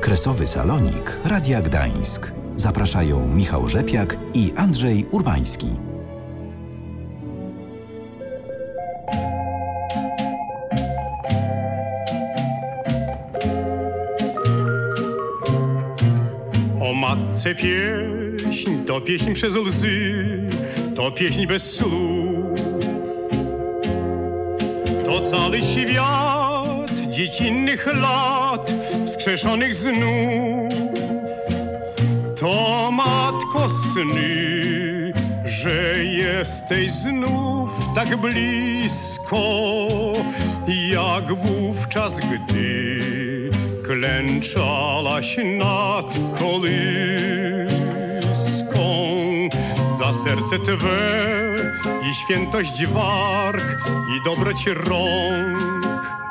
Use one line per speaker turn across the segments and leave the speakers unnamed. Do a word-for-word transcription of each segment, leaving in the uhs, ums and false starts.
Kresowy Salonik Radia Gdańsk. Zapraszają Michał Rzepiak i Andrzej Urbański.
O matce pieśń, to pieśń przez łzy, to pieśń bez słów. To cały świat dziecinnych lat, wskrzeszonych znów. To matko sny, że jesteś znów tak blisko, jak wówczas, gdy klęczałaś nad kolyską. Za serce Twe i świętość warg i dobroć rąk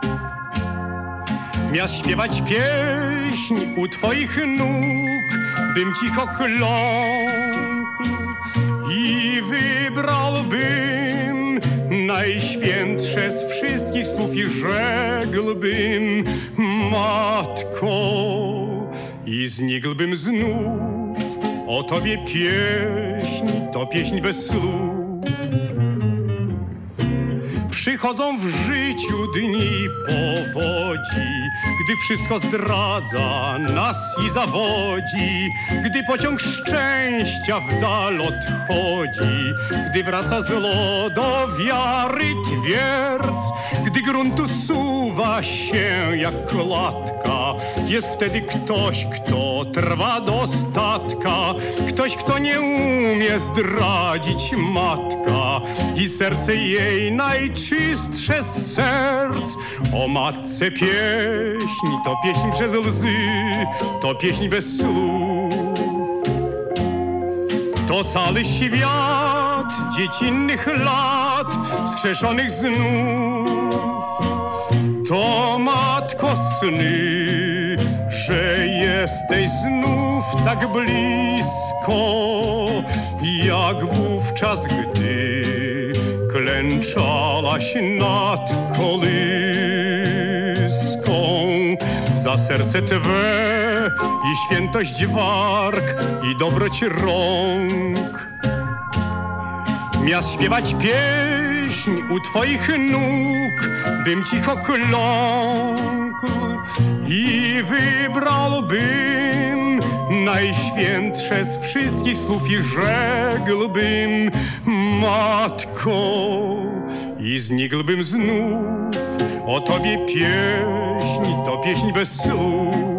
miast śpiewać pieśń u Twoich nóg, bym cicho kląkł i wybrałbym najświętsze z wszystkich słów i rzekłbym: Matko, i znikłbym znów. O Tobie pieśń, to pieśń bez słów. Przychodzą w życiu dni powodzi, gdy wszystko zdradza nas i zawodzi, gdy pociąg szczęścia w dal odchodzi, gdy wraca zło do wiary twierdz, gdy grunt usuwa się jak klatka. Jest wtedy ktoś, kto trwa do statka, ktoś, kto nie umie zdradzić, matka, i serce jej najczystsze z serc. O matce pieśń, to pieśń przez łzy, to pieśń bez słów. To cały świat dziecinnych lat, wskrzeszonych znów. To matko sny, że jesteś znów tak blisko, jak wówczas, gdy klęczałaś nad kolyską. Za serce Twe i świętość warg i dobroć rąk miast śpiewać pieśń u Twoich nóg, bym cicho kląkł i wybrałbym najświętsze z wszystkich słów i rzekłbym: Matko, i znikłbym znów. O Tobie pieśń, to pieśń bez słów.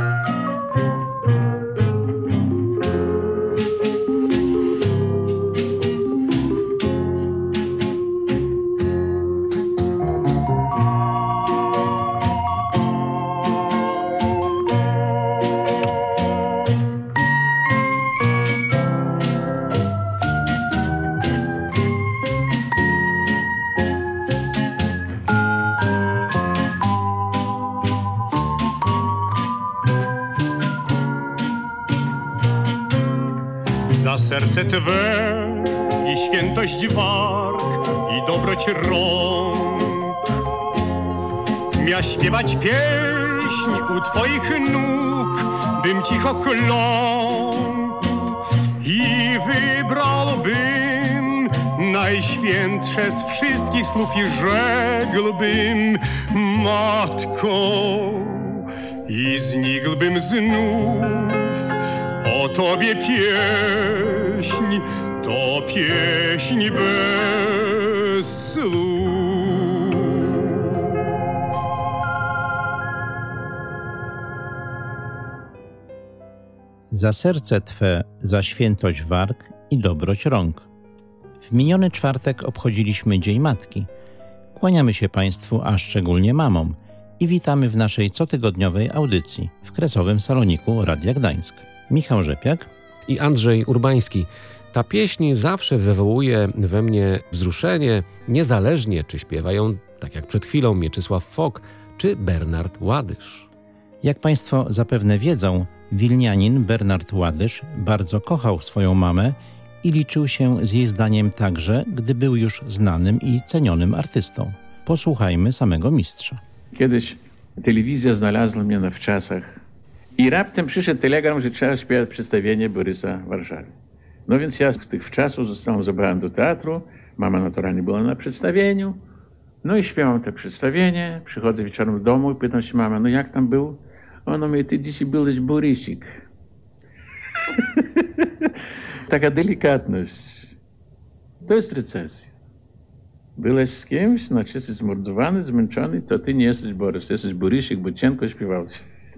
Za serce Twe i świętość warg i dobroć rąk miast śpiewać pieśń u Twoich nóg, bym cicho kląkł i wybrałbym najświętsze z wszystkich słów i rzekłbym: Matko, i znikłbym znów. O Tobie pieśń, to pieśń bez słów.
Za serce Twe, za świętość warg i dobroć rąk. W miniony czwartek obchodziliśmy Dzień Matki. Kłaniamy się Państwu, a szczególnie mamom, i witamy w naszej cotygodniowej audycji w Kresowym Saloniku Radia Gdańsk. Michał Rzepiak
i Andrzej Urbański. Ta pieśń zawsze wywołuje we mnie wzruszenie, niezależnie czy śpiewają, tak jak przed chwilą, Mieczysław Fok czy Bernard Ładysz.
Jak Państwo zapewne wiedzą, wilnianin Bernard Ładysz bardzo kochał swoją mamę i liczył się z jej zdaniem także, gdy był już znanym i cenionym artystą. Posłuchajmy samego mistrza.
Kiedyś telewizja znalazła mnie na wczasach, I raptem przyszedł telegram, że trzeba śpiewać przedstawienie Borysa w Warszawie. No więc ja z tych czasów zostałem zabrany do teatru, mama naturalnie była na przedstawieniu, no i śpiewam to przedstawienie, przychodzę wieczorem do domu i pytam się mama, no jak tam był? Ona mówi, ty dzisiaj byłeś Borysik. Taka delikatność. To jest recesja. Byłeś z kimś, znaczy jesteś zmordowany, zmęczony, to ty nie jesteś Borys, jesteś Borysik, bo cienko śpiewałeś.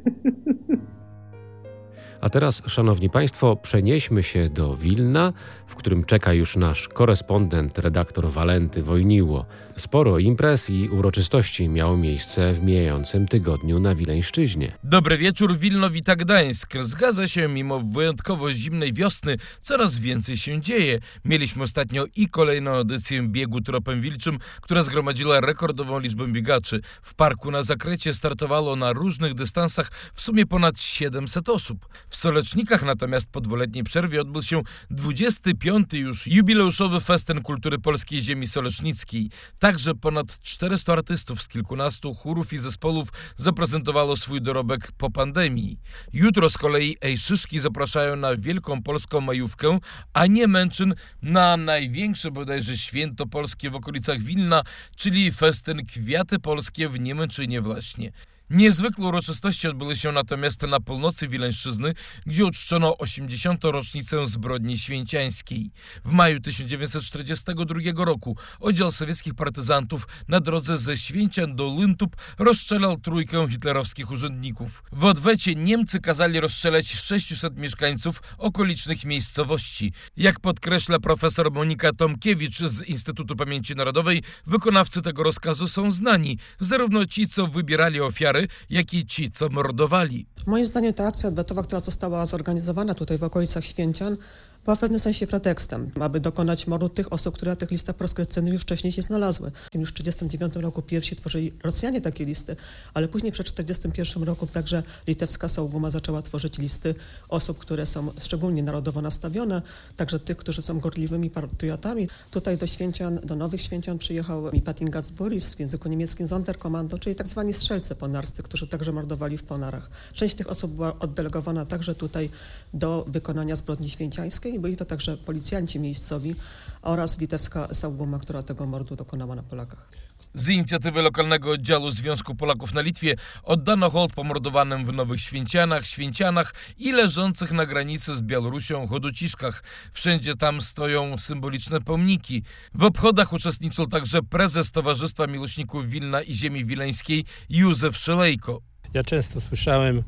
A teraz, szanowni państwo, przenieśmy się do Wilna, w którym czeka już nasz korespondent, redaktor Walenty Wojniło. Sporo imprez i uroczystości miało miejsce w mijającym tygodniu na Wileńszczyźnie.
Dobry wieczór, Wilno, wita Gdańsk. Zgadza się, mimo wyjątkowo zimnej wiosny coraz więcej się dzieje. Mieliśmy ostatnio i kolejną edycję biegu Tropem Wilczym, która zgromadziła rekordową liczbę biegaczy. W parku na Zakrecie startowało na różnych dystansach w sumie ponad siedemset osób. W Solecznikach natomiast po dwuletniej przerwie odbył się dwudziesty piąty już jubileuszowy festyn kultury polskiej ziemi solecznickiej. Także ponad czterystu artystów z kilkunastu chórów i zespołów zaprezentowało swój dorobek po pandemii. Jutro z kolei Ejszyszki zapraszają na wielką polską majówkę, a nie Męczyn na największe bodajże święto polskie w okolicach Wilna, czyli festyn Kwiaty Polskie w Niemęczynie właśnie. Niezwykłe uroczystości odbyły się natomiast na północy Wileńszczyzny, gdzie uczczono osiemdziesiątą rocznicę zbrodni święciańskiej. W maju tysiąc dziewięćset czterdziestego drugiego roku oddział sowieckich partyzantów na drodze ze Święcian do Lyntub rozstrzelał trójkę hitlerowskich urzędników. W odwecie Niemcy kazali rozstrzelać sześciuset mieszkańców okolicznych miejscowości. Jak podkreśla profesor Monika Tomkiewicz z Instytutu Pamięci Narodowej, wykonawcy tego rozkazu są znani, zarówno ci, co wybierali ofiary, jak i ci, co mordowali.
Moim zdaniem ta akcja odwetowa, która została zorganizowana tutaj w okolicach Święcian, była w pewnym sensie pretekstem, aby dokonać mordu tych osób, które na tych listach proskrypcyjnych już wcześniej się znalazły. Już w tysiąc dziewięćset trzydziestym dziewiątym roku pierwsi tworzyli Rosjanie takie listy, ale później przed tysiąc dziewięćset czterdziestym pierwszym roku także litewska Sauguma zaczęła tworzyć listy osób, które są szczególnie narodowo nastawione, także tych, którzy są gorliwymi patriotami. Tutaj do Święcian, do Nowych Święcian przyjechał Patingac Boris, w języku niemieckim Sonderkommando, czyli tak zwani strzelcy ponarscy, którzy także mordowali w Ponarach. Część tych osób była oddelegowana także tutaj do wykonania zbrodni święciańskiej. Byli to także policjanci miejscowi oraz litewska Sauguma, która tego mordu dokonała na Polakach.
Z inicjatywy lokalnego oddziału Związku Polaków na Litwie oddano hołd pomordowanym w Nowych Święcianach, Święcianach i leżących na granicy z Białorusią Chodociszkach. Wszędzie tam stoją symboliczne pomniki. W obchodach uczestniczył także prezes Towarzystwa Miłośników Wilna i Ziemi Wileńskiej Józef Szylejko.
Ja często słyszałem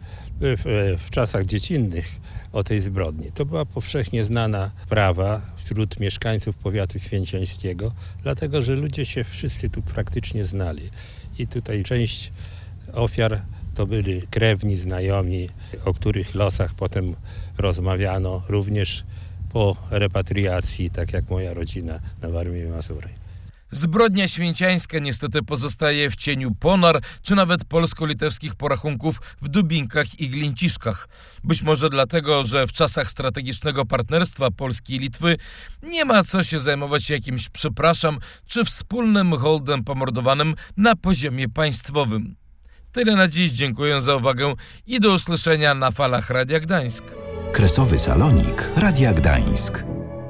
w, w czasach dziecinnych o tej zbrodni. To była powszechnie znana sprawa wśród mieszkańców powiatu święciańskiego, dlatego że ludzie się wszyscy tu praktycznie znali. I tutaj część ofiar to byli krewni, znajomi, o których losach potem rozmawiano również po repatriacji, tak jak moja rodzina na Warmii i Mazury.
Zbrodnia święciańska niestety pozostaje w cieniu Ponar, czy nawet polsko-litewskich porachunków w Dubinkach i Glińciszkach. Być może dlatego, że w czasach strategicznego partnerstwa Polski i Litwy nie ma co się zajmować jakimś przepraszam, czy wspólnym hołdem pomordowanym na poziomie państwowym. Tyle na dziś, dziękuję za uwagę i do usłyszenia na falach Radia Gdańsk.
Kresowy Salonik Radia Gdańsk.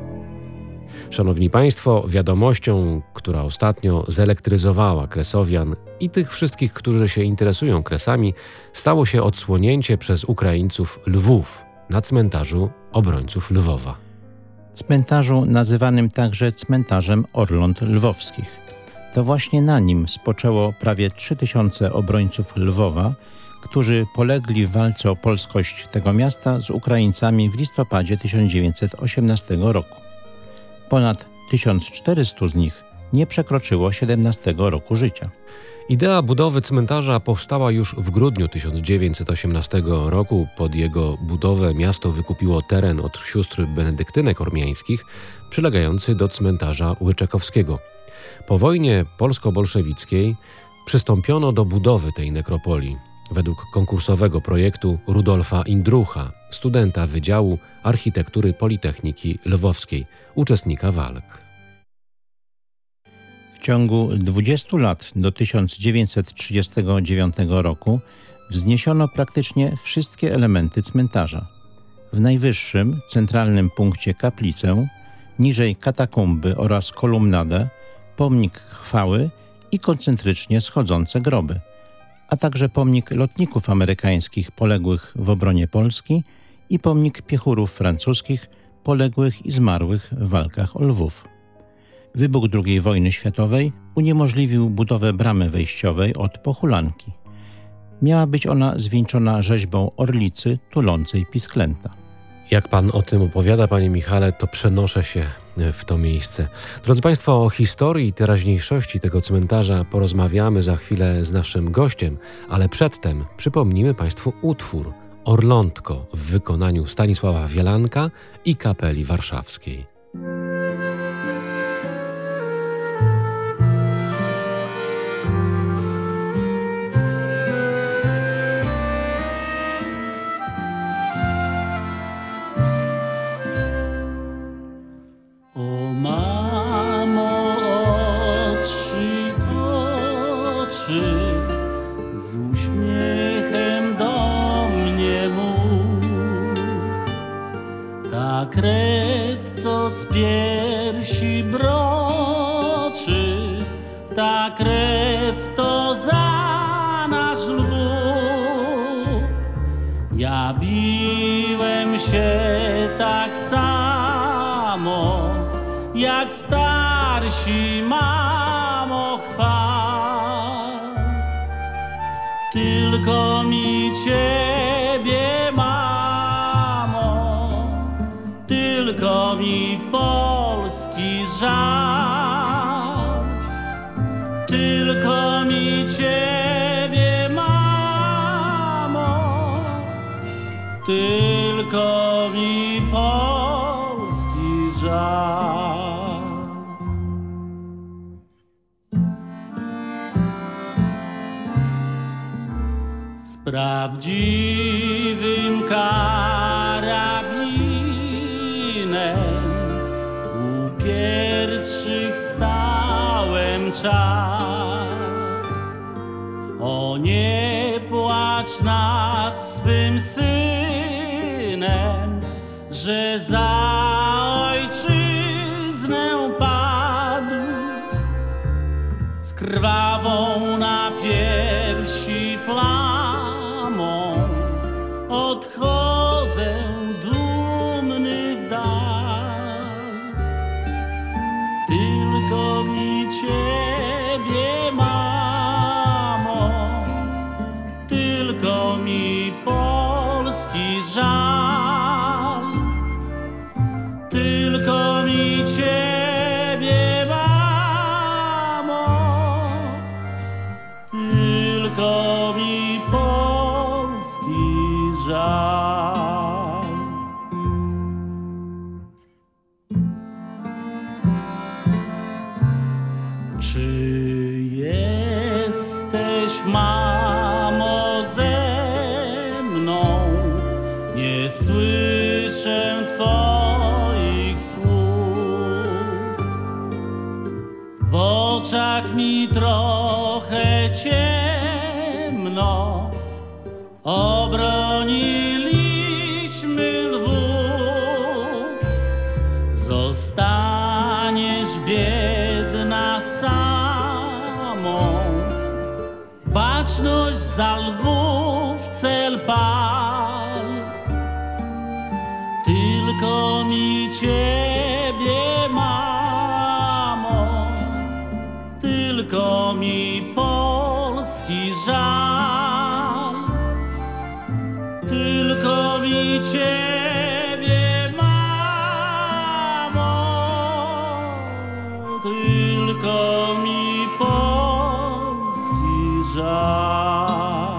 Szanowni Państwo, wiadomością, która ostatnio zelektryzowała Kresowian i tych wszystkich, którzy się interesują Kresami, stało się odsłonięcie przez Ukraińców Lwów na cmentarzu obrońców Lwowa.
Cmentarzu nazywanym także cmentarzem Orląt Lwowskich. To właśnie na nim spoczęło prawie trzy tysiące obrońców Lwowa, którzy polegli w walce o polskość tego miasta z Ukraińcami w listopadzie tysiąc dziewięćset osiemnastego roku. Ponad tysiąc czterysta z nich nie przekroczyło siedemnastego roku życia.
Idea budowy cmentarza powstała już w grudniu tysiąc dziewięćset osiemnastego roku. Pod jego budowę miasto wykupiło teren od sióstr benedyktynek ormiańskich przylegający do cmentarza Łyczekowskiego. Po wojnie polsko-bolszewickiej przystąpiono do budowy tej nekropolii według konkursowego projektu Rudolfa Indrucha, studenta Wydziału Architektury Politechniki Lwowskiej, uczestnika walk.
W ciągu dwudziestu lat do tysiąc dziewięćset trzydziestego dziewiątego roku wzniesiono praktycznie wszystkie elementy cmentarza. W najwyższym, centralnym punkcie kaplicę, niżej katakumby oraz kolumnadę, pomnik chwały i koncentrycznie schodzące groby, a także pomnik lotników amerykańskich poległych w obronie Polski i pomnik piechurów francuskich poległych i zmarłych w walkach o Lwów. Wybuch drugiej wojny światowej uniemożliwił budowę bramy wejściowej od Pochulanki. Miała być ona zwieńczona rzeźbą orlicy tulącej pisklęta.
Jak pan o tym opowiada, panie Michale, to przenoszę się w to miejsce. Drodzy państwo, o historii i teraźniejszości tego cmentarza porozmawiamy za chwilę z naszym gościem, ale przedtem przypomnimy państwu utwór Orlątko w wykonaniu Stanisława Wielanka i Kapeli Warszawskiej.
Krew, co z piersi broczy, ta krew to za nasz Lwów. Ja biłem się tak samo, jak starsi, mamo, chwal. Tylko mi ciebie, tylko mi Polski żal, tylko mi ciebie, mamo, tylko mi Polski żal. Z prawdziwym karabinem u pierwszych stałem czas. O, nie płacz nad swym synem, że za ojczyznę padł. Z krwawą na piersi plamą odchodzę dumny w dal. Tylko mi ciebie, mamo, tylko mi Polski żal, tylko mi ciebie, mamo, tylko mi Polski żal. Czy jesteś, mamo, ze mną? Nie słyszę twoich słów. W oczach mi trochę ciemno, obroniliśmy Lwów. Zostaniesz biedna samą, baczność za Lwów cel pal. Tylko mi ciebie, mamo, tylko mi Polski żal, tylko mi ciebie, mamo, tylko mi Polski żal.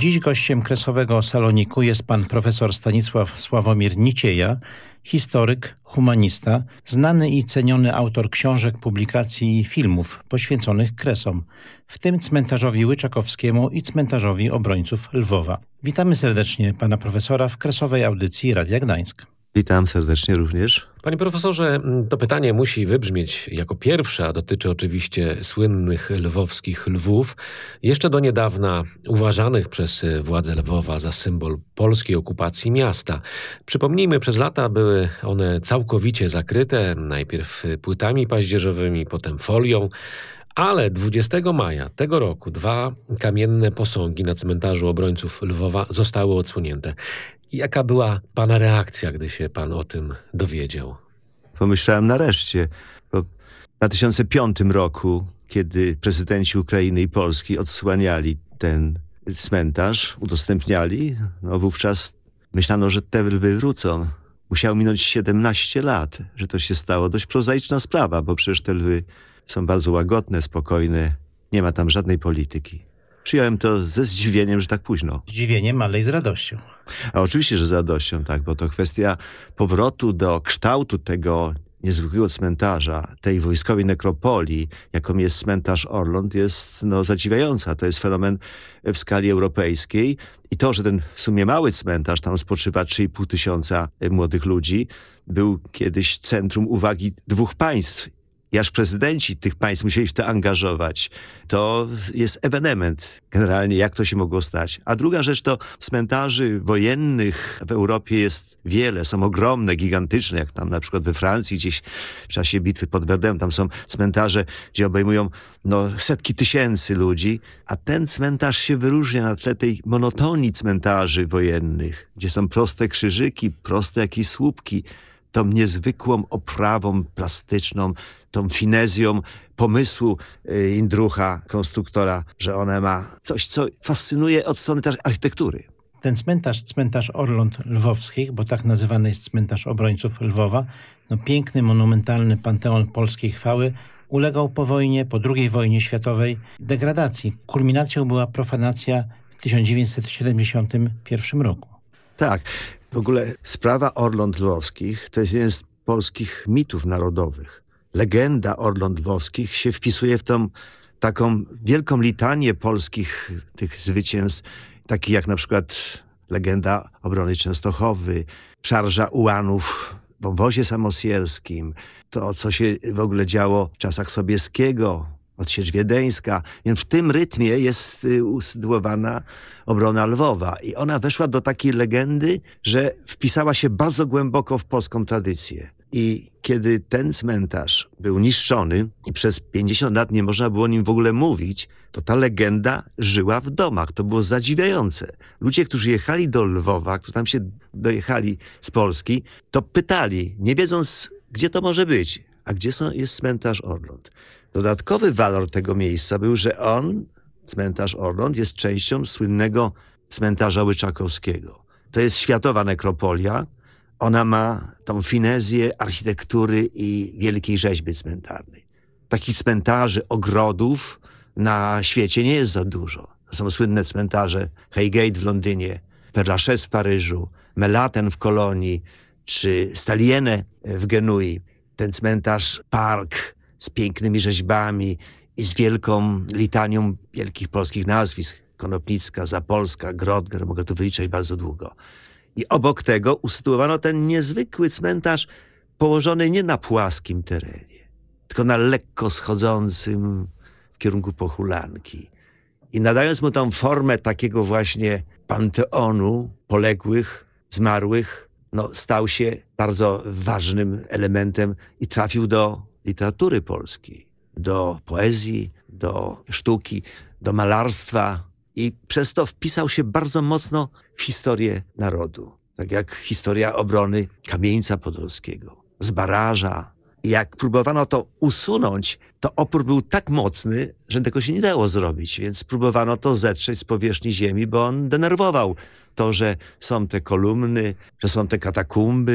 Dziś gościem Kresowego Saloniku jest pan profesor Stanisław Sławomir Nicieja, historyk, humanista, znany i ceniony autor książek, publikacji i filmów poświęconych Kresom, w tym cmentarzowi Łyczakowskiemu i cmentarzowi obrońców Lwowa. Witamy serdecznie pana profesora w Kresowej audycji Radia Gdańsk.
Witam serdecznie również.
Panie profesorze, to pytanie musi wybrzmieć jako pierwsze, a dotyczy oczywiście słynnych lwowskich lwów, jeszcze do niedawna uważanych przez władze Lwowa za symbol polskiej okupacji miasta. Przypomnijmy, przez lata były one całkowicie zakryte, najpierw płytami paździerzowymi, potem folią, ale dwudziestego maja tego roku dwa kamienne posągi na cmentarzu obrońców Lwowa zostały odsłonięte. Jaka była pana reakcja, gdy się pan o tym dowiedział?
Pomyślałem nareszcie. Bo w dwa tysiące piątym roku, kiedy prezydenci Ukrainy i Polski odsłaniali ten cmentarz, udostępniali, no wówczas myślano, że te lwy wrócą. Musiało minąć siedemnaście lat, że to się stało. Dość prozaiczna sprawa, bo przecież te lwy są bardzo łagodne, spokojne. Nie ma tam żadnej polityki. Przyjąłem to ze zdziwieniem, że tak późno.
Zdziwieniem, ale i z radością.
A oczywiście, że z radością, tak, bo to kwestia powrotu do kształtu tego niezwykłego cmentarza, tej wojskowej nekropolii, jaką jest cmentarz Orląt, jest no, zadziwiająca. To jest fenomen w skali europejskiej. I to, że ten w sumie mały cmentarz, tam spoczywa trzy i pół tysiąca młodych ludzi, był kiedyś centrum uwagi dwóch państw. I aż prezydenci tych państw musieli się w to angażować. To jest ewenement generalnie, jak to się mogło stać. A druga rzecz to cmentarzy wojennych w Europie jest wiele. Są ogromne, gigantyczne, jak tam na przykład we Francji gdzieś w czasie bitwy pod Verdun. Tam są cmentarze, gdzie obejmują no, setki tysięcy ludzi. A ten cmentarz się wyróżnia na tle tej monotonii cmentarzy wojennych, gdzie są proste krzyżyki, proste jakieś słupki, tą niezwykłą oprawą plastyczną, tą finezją pomysłu y, Indrucha, konstruktora, że ona ma coś, co fascynuje od strony też architektury.
Ten cmentarz, cmentarz Orląt Lwowskich, bo tak nazywany jest cmentarz obrońców Lwowa, no piękny, monumentalny panteon polskiej chwały, ulegał po wojnie, po drugiej wojnie światowej degradacji. Kulminacją była profanacja w tysiąc dziewięćset siedemdziesiątym pierwszym roku.
Tak. W ogóle sprawa Orląt Lwowskich to jest jeden z polskich mitów narodowych. Legenda Orląt Lwowskich się wpisuje w tą taką wielką litanię polskich tych zwycięstw, takich jak na przykład legenda obrony Częstochowy, szarża ułanów w wąwozie samosielskim, to co się w ogóle działo w czasach Sobieskiego, odsiecz wiedeńska. Więc w tym rytmie jest y, usytuowana obrona Lwowa. I ona weszła do takiej legendy, że wpisała się bardzo głęboko w polską tradycję. I kiedy ten cmentarz był niszczony i przez pięćdziesiąt lat nie można było o nim w ogóle mówić, to ta legenda żyła w domach. To było zadziwiające. Ludzie, którzy jechali do Lwowa, którzy tam się dojechali z Polski, to pytali, nie wiedząc, gdzie to może być, a gdzie są, jest cmentarz Orląt. Dodatkowy walor tego miejsca był, że on, cmentarz Orląt, jest częścią słynnego cmentarza Łyczakowskiego. To jest światowa nekropolia. Ona ma tą finezję architektury i wielkiej rzeźby cmentarnej. Takich cmentarzy, ogrodów na świecie nie jest za dużo. To są słynne cmentarze Highgate w Londynie, Père Lachaise w Paryżu, Melaten w Kolonii, czy Staliene w Genui. Ten cmentarz Park z pięknymi rzeźbami i z wielką litanią wielkich polskich nazwisk. Konopnicka, Zapolska, Grodger, mogę tu wyliczać bardzo długo. I obok tego usytuowano ten niezwykły cmentarz położony nie na płaskim terenie, tylko na lekko schodzącym w kierunku pochulanki. I nadając mu tą formę takiego właśnie panteonu poległych, zmarłych, no, stał się bardzo ważnym elementem i trafił do literatury polskiej, do poezji, do sztuki, do malarstwa i przez to wpisał się bardzo mocno w historię narodu. Tak jak historia obrony Kamieńca Podolskiego, z Baraża. I jak próbowano to usunąć, to opór był tak mocny, że tego się nie dało zrobić, więc próbowano to zetrzeć z powierzchni ziemi, bo on denerwował to, że są te kolumny, że są te katakumby,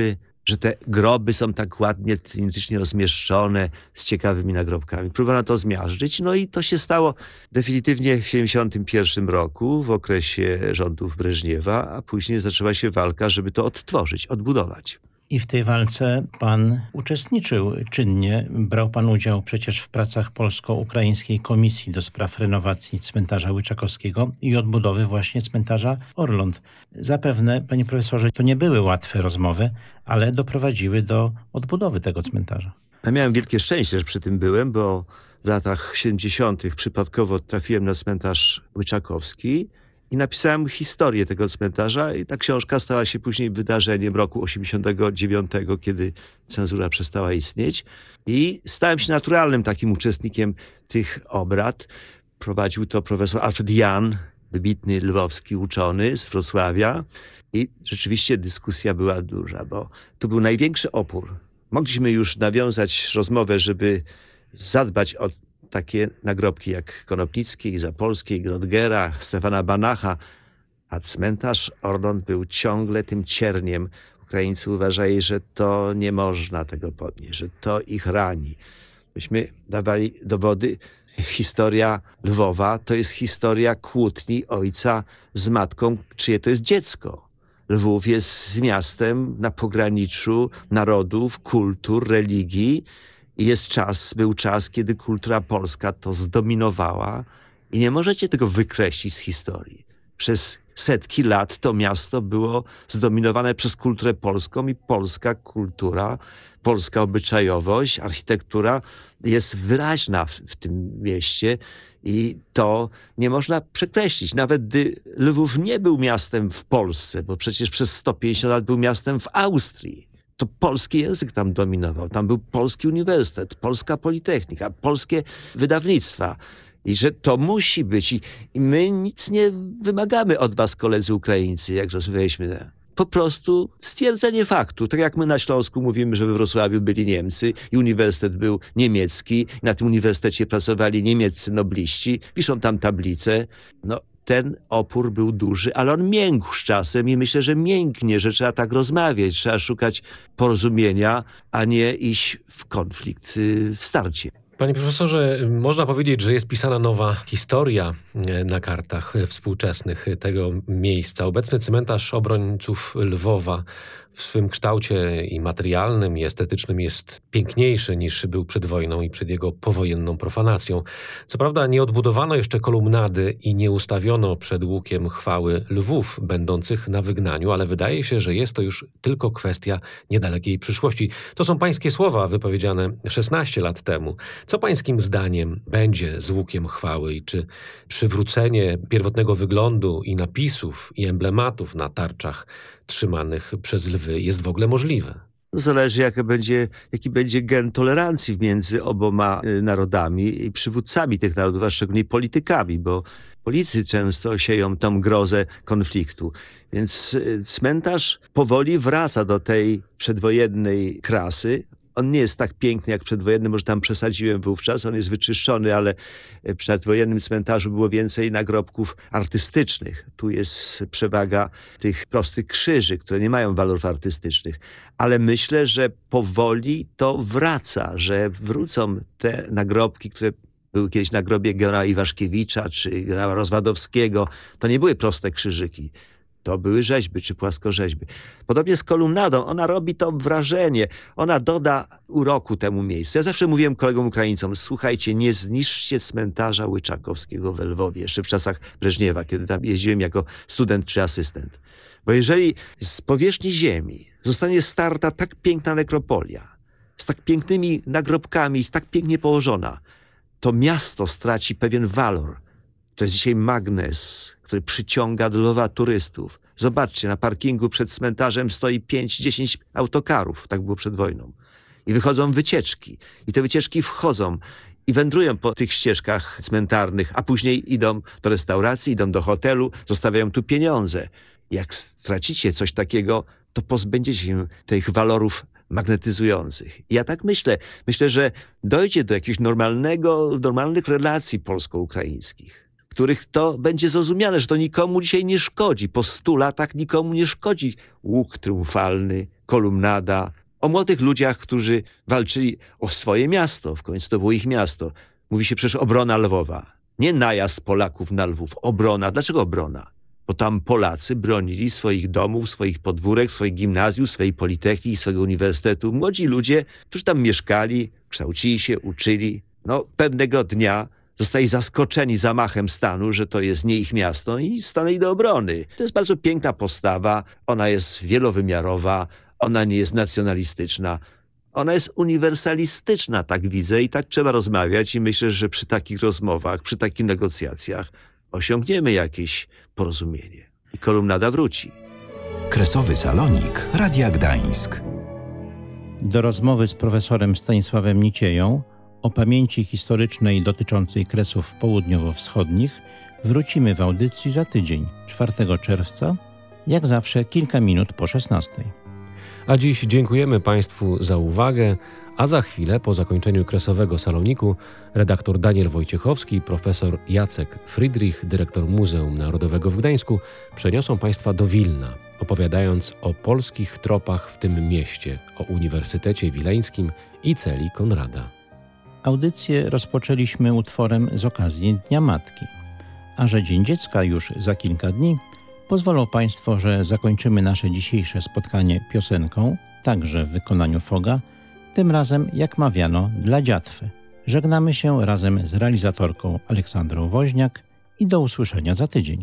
że te groby są tak ładnie, symetrycznie rozmieszczone, z ciekawymi nagrobkami. Próbowano to zmiażdżyć, no i to się stało definitywnie w siedemdziesiątym pierwszym roku, w okresie rządów Breżniewa, a później zaczęła się walka, żeby to odtworzyć, odbudować.
I w tej walce pan uczestniczył czynnie. Brał pan udział przecież w pracach polsko-ukraińskiej komisji do spraw renowacji cmentarza Łyczakowskiego i odbudowy właśnie cmentarza Orląt. Zapewne, panie profesorze, to nie były łatwe rozmowy, ale doprowadziły do odbudowy tego cmentarza.
Ja miałem wielkie szczęście, że przy tym byłem, bo w latach siedemdziesiątych przypadkowo trafiłem na cmentarz Łyczakowski i napisałem historię tego cmentarza i ta książka stała się później wydarzeniem roku osiemdziesiątego dziewiątego, kiedy cenzura przestała istnieć. I stałem się naturalnym takim uczestnikiem tych obrad. Prowadził to profesor Alfred Jahn, wybitny lwowski uczony z Wrocławia. I rzeczywiście dyskusja była duża, bo tu był największy opór. Mogliśmy już nawiązać rozmowę, żeby zadbać o takie nagrobki jak Konopnickiej, Zapolskiej, Grodgera, Stefana Banacha, a cmentarz Orląt był ciągle tym cierniem. Ukraińcy uważali, że to nie można tego podnieść, że to ich rani. Myśmy dawali dowody. Historia Lwowa to jest historia kłótni ojca z matką, czyje to jest dziecko. Lwów jest miastem na pograniczu narodów, kultur, religii. I jest czas, był czas, kiedy kultura polska to zdominowała i nie możecie tego wykreślić z historii. Przez setki lat to miasto było zdominowane przez kulturę polską i polska kultura, polska obyczajowość, architektura jest wyraźna w, w tym mieście i to nie można przekreślić. Nawet gdy Lwów nie był miastem w Polsce, bo przecież przez sto pięćdziesiąt lat był miastem w Austrii. To polski język tam dominował. Tam był polski uniwersytet, polska politechnika, polskie wydawnictwa. I że to musi być. I, i my nic nie wymagamy od was, koledzy Ukraińcy, jak rozmawialiśmy. Po prostu stwierdzenie faktu. Tak jak my na Śląsku mówimy, że we Wrocławiu byli Niemcy i uniwersytet był niemiecki. Na tym uniwersytecie pracowali niemieccy nobliści. Piszą tam tablice. No, ten opór był duży, ale on miękł z czasem i myślę, że mięknie, że trzeba tak rozmawiać, trzeba szukać porozumienia, a nie iść w konflikt, w starcie.
Panie profesorze, można powiedzieć, że jest pisana nowa historia na kartach współczesnych tego miejsca. Obecny cmentarz obrońców Lwowa w swym kształcie i materialnym, i estetycznym jest piękniejszy niż był przed wojną i przed jego powojenną profanacją. Co prawda nie odbudowano jeszcze kolumnady i nie ustawiono przed łukiem chwały lwów będących na wygnaniu, ale wydaje się, że jest to już tylko kwestia niedalekiej przyszłości. To są pańskie słowa wypowiedziane szesnaście lat temu. Co pańskim zdaniem będzie z łukiem chwały i czy przywrócenie pierwotnego wyglądu i napisów i emblematów na tarczach trzymanych przez lwy jest w ogóle możliwe?
Zależy, jaki będzie, jaki będzie gen tolerancji między oboma narodami i przywódcami tych narodów, a szczególnie politykami, bo politycy często sieją tą grozę konfliktu. Więc cmentarz powoli wraca do tej przedwojennej krasy. On nie jest tak piękny jak przedwojenny, może tam przesadziłem wówczas, on jest wyczyszczony, ale w przedwojennym cmentarzu było więcej nagrobków artystycznych. Tu jest przewaga tych prostych krzyży, które nie mają walorów artystycznych. Ale myślę, że powoli to wraca, że wrócą te nagrobki, które były kiedyś na grobie generała Iwaszkiewicza czy generała Rozwadowskiego. To nie były proste krzyżyki. To były rzeźby czy płaskorzeźby. Podobnie z kolumnadą. Ona robi to wrażenie. Ona doda uroku temu miejscu. Ja zawsze mówiłem kolegom Ukraińcom, słuchajcie, nie zniszczcie cmentarza Łyczakowskiego we Lwowie, jeszcze w czasach Breżniewa, kiedy tam jeździłem jako student czy asystent. Bo jeżeli z powierzchni ziemi zostanie starta tak piękna nekropolia, z tak pięknymi nagrobkami, z tak pięknie położona, to miasto straci pewien walor. To jest dzisiaj magnes, który przyciąga do Lwowa turystów. Zobaczcie, na parkingu przed cmentarzem stoi pięć dziesięć autokarów, tak było przed wojną. I wychodzą wycieczki. I te wycieczki wchodzą i wędrują po tych ścieżkach cmentarnych, a później idą do restauracji, idą do hotelu, zostawiają tu pieniądze. Jak stracicie coś takiego, to pozbędziecie się tych walorów magnetyzujących. I ja tak myślę. Myślę, że dojdzie do jakiegoś normalnego, normalnych relacji polsko-ukraińskich, w których to będzie zrozumiane, że to nikomu dzisiaj nie szkodzi. Po stu latach nikomu nie szkodzi łuk triumfalny kolumnada, o młodych ludziach, którzy walczyli o swoje miasto. W końcu to było ich miasto. Mówi się przecież obrona Lwowa. Nie najazd Polaków na Lwów. Obrona. Dlaczego obrona? Bo tam Polacy bronili swoich domów, swoich podwórek, swoich gimnazjów, swojej politechniki, swojego uniwersytetu. Młodzi ludzie, którzy tam mieszkali, kształcili się, uczyli. No, pewnego dnia zostali zaskoczeni zamachem stanu, że to jest nie ich miasto i stanęli do obrony. To jest bardzo piękna postawa. Ona jest wielowymiarowa. Ona nie jest nacjonalistyczna. Ona jest uniwersalistyczna, tak widzę, i tak trzeba rozmawiać i myślę, że przy takich rozmowach, przy takich negocjacjach osiągniemy jakieś porozumienie. I kolumnada wróci.
Kresowy Salonik Radia Gdańsk.
Do rozmowy z profesorem Stanisławem Nicieją o pamięci historycznej dotyczącej Kresów południowo-wschodnich wrócimy w audycji za tydzień, czwartego czerwca, jak zawsze kilka minut po szesnastej.
A dziś dziękujemy Państwu za uwagę, a za chwilę po zakończeniu Kresowego Saloniku redaktor Daniel Wojciechowski i profesor Jacek Friedrich, dyrektor Muzeum Narodowego w Gdańsku, przeniosą Państwa do Wilna, opowiadając o polskich tropach w tym mieście, o Uniwersytecie Wileńskim i celi Konrada.
Audycję rozpoczęliśmy utworem z okazji Dnia Matki, a że Dzień Dziecka już za kilka dni, pozwolą Państwo, że zakończymy nasze dzisiejsze spotkanie piosenką, także w wykonaniu Foga, tym razem, jak mawiano, dla dziatwy. Żegnamy się razem z realizatorką Aleksandrą Woźniak i do usłyszenia za tydzień.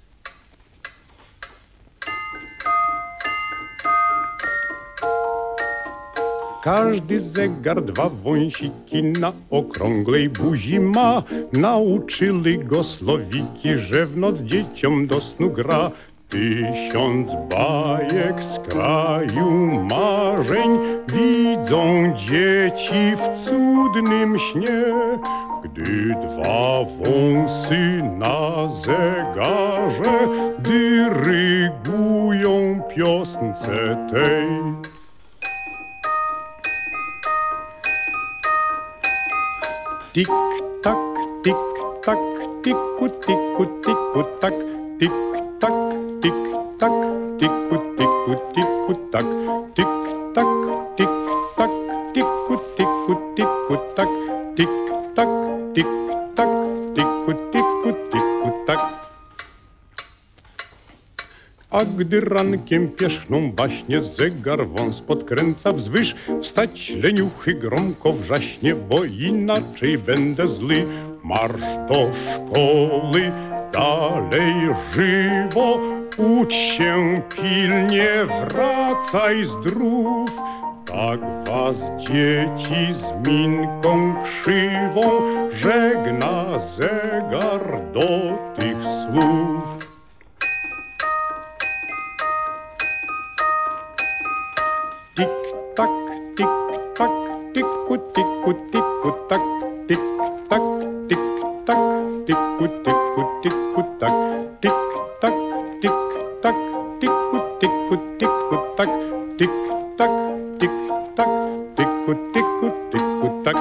Każdy zegar dwa wąsiki na okrągłej buzi ma. Nauczyli go słowiki, że w noc dzieciom do snu gra. Tysiąc bajek z kraju marzeń widzą dzieci w cudnym śnie. Gdy dwa wąsy na zegarze dyrygują piosnce tej. Tik tak, tik tak, tiku tiku tiku tak, tik tak, tik tak, tiku tiku tiku tak, tik tak, tik tak, tiku tiku tiku tak, tik tak, tik tak, tiku tiku tiku tak. A gdy rankiem pierzchną baśnie, zegar wąs podkręca wzwyż. Wstać leniuchy gromko wrzaśnie, bo inaczej będę zły. Marsz do szkoły, dalej żywo, ucz się pilnie, wracaj zdrów. Tak was dzieci z minką krzywą żegna zegar do tych słów. Tik tak, tik tak, tiku tiku tiku tak, tik tak, tik tak, tiku tiku tiku tak, tik tak, tik tak, tiku tiku tiku tak, tik tak, tik tak, tiku tiku tiku tak.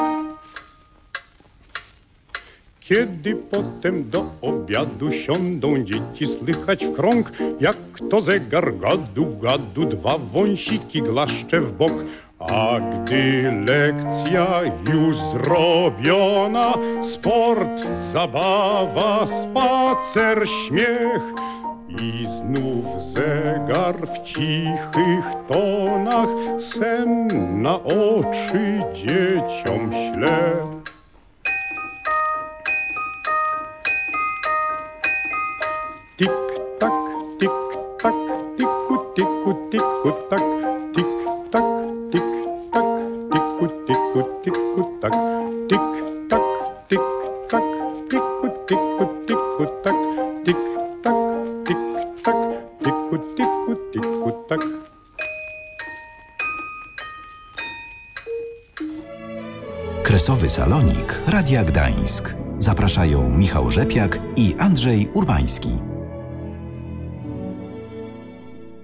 Kiedy potem do obiadu siądą dzieci, słychać w krąg, jak to zegar gadu gadu dwa wąsiki glaszcze w bok. A gdy lekcja już zrobiona, sport, zabawa, spacer, śmiech i znów zegar w cichych tonach sen na oczy dzieciom śle. Tik tak, tik tak, tiku tiku tiku tak, tik tak, tik tak, tiku tiku tiku tak, tik tak, tik tak, tiku tiku tiku tak, tik tak, tik tak, tiku tiku tiku tak.
Kresowy Salonik Radia Gdańsk. Zapraszają Michał Rzepiak i Andrzej Urbański.